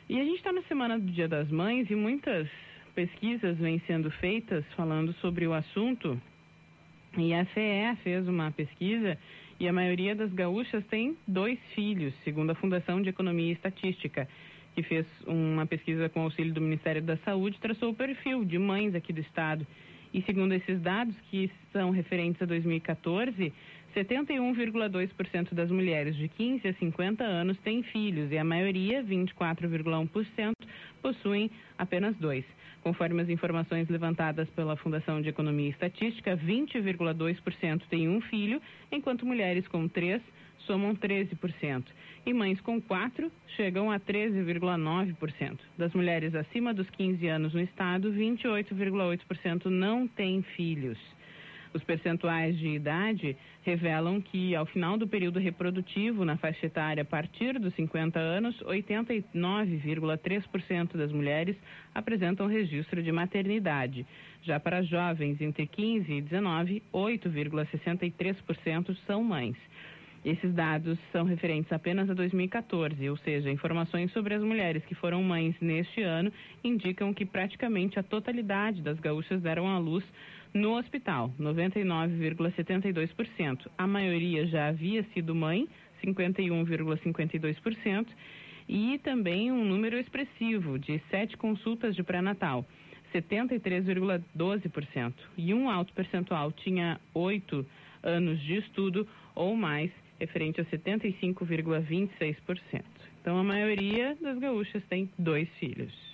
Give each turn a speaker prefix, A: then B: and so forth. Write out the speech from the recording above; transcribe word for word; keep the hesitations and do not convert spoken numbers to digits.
A: E a gente está na semana do Dia das Mães e muitas pesquisas vêm sendo feitas falando sobre o assunto. E a C E fez uma pesquisa e a maioria das gaúchas tem dois filhos, segundo a Fundação de Economia e Estatística, que fez uma pesquisa com auxílio do Ministério da Saúde, traçou o perfil de mães aqui do estado. E segundo esses dados, que são referentes a dois mil e quatorze, setenta e um vírgula dois por cento das mulheres de quinze a cinquenta anos têm filhos e a maioria, vinte e quatro vírgula um por cento, possuem apenas dois. Conforme as informações levantadas pela Fundação de Economia e Estatística, vinte vírgula dois por cento têm um filho, enquanto mulheres com três somam treze por cento. E mães com quatro chegam a treze vírgula nove por cento. Das mulheres acima dos quinze anos no estado, vinte e oito vírgula oito por cento não têm filhos. Os percentuais de idade revelam que, ao final do período reprodutivo, na faixa etária a partir dos cinquenta anos, oitenta e nove vírgula três por cento das mulheres apresentam registro de maternidade. Já para jovens entre quinze e dezenove, oito vírgula sessenta e três por cento são mães. Esses dados são referentes apenas a dois mil e quatorze, ou seja, informações sobre as mulheres que foram mães neste ano indicam que praticamente a totalidade das gaúchas deram à luz no hospital, noventa e nove vírgula setenta e dois por cento. A maioria já havia sido mãe, cinquenta e um vírgula cinquenta e dois por cento, e também um número expressivo de sete consultas de pré-natal, setenta e três vírgula doze por cento. E um alto percentual tinha oito anos de estudo ou mais, referente a setenta e cinco vírgula vinte e seis por cento. Então, a maioria das gaúchas tem dois filhos.